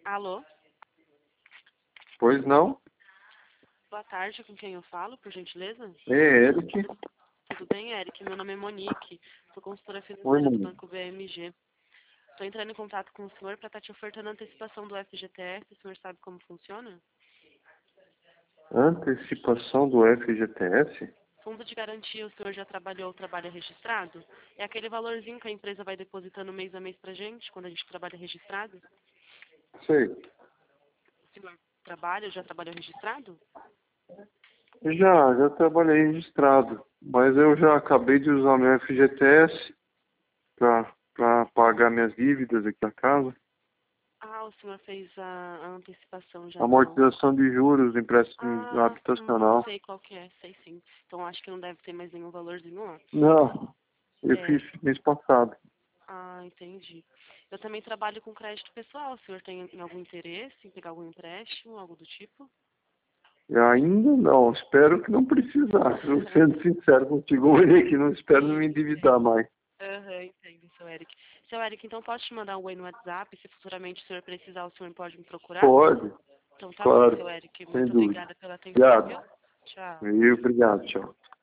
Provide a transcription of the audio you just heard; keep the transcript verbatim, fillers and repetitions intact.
Alô? Pois não? Boa tarde, com quem eu falo, por gentileza? É, Eric. Tudo bem, Eric? Meu nome é Monique, sou consultora Oi, financeira do Monique. Banco B M G. Estou entrando em contato com o senhor para estar te ofertando a antecipação do F G T S. O senhor sabe como funciona? Antecipação do F G T S? Fundo de garantia, o senhor já trabalhou ou trabalha registrado? É aquele valorzinho que a empresa vai depositando mês a mês pra gente, quando a gente trabalha registrado? Sei. O senhor trabalha, já trabalhou registrado? Já, já trabalhei registrado. Mas eu já acabei de usar meu F G T S para para pagar minhas dívidas aqui na casa. Ah, o senhor fez a, a antecipação já do... Amortização de juros, empréstimo Ah, hum, habitacional. sei qual que é, sei sim. Então acho que não deve ter mais nenhum valorzinho lá. Não, eu É, fiz mês passado. ah, entendi. Eu também trabalho com crédito pessoal. O senhor tem algum interesse em pegar algum empréstimo, algo do tipo? E ainda não, espero que não precisar. Eu sendo sincero contigo, Monique, não espero me endividar mais. Aham, entendo, seu Eric. Seu Eric, então posso te mandar um oi no WhatsApp? Se futuramente o senhor precisar, o senhor pode me procurar? Pode, Então tá bom, claro, seu Eric. sem Muito dúvida. obrigada pela atenção, viu? Obrigado. Tchau. E obrigado, tchau.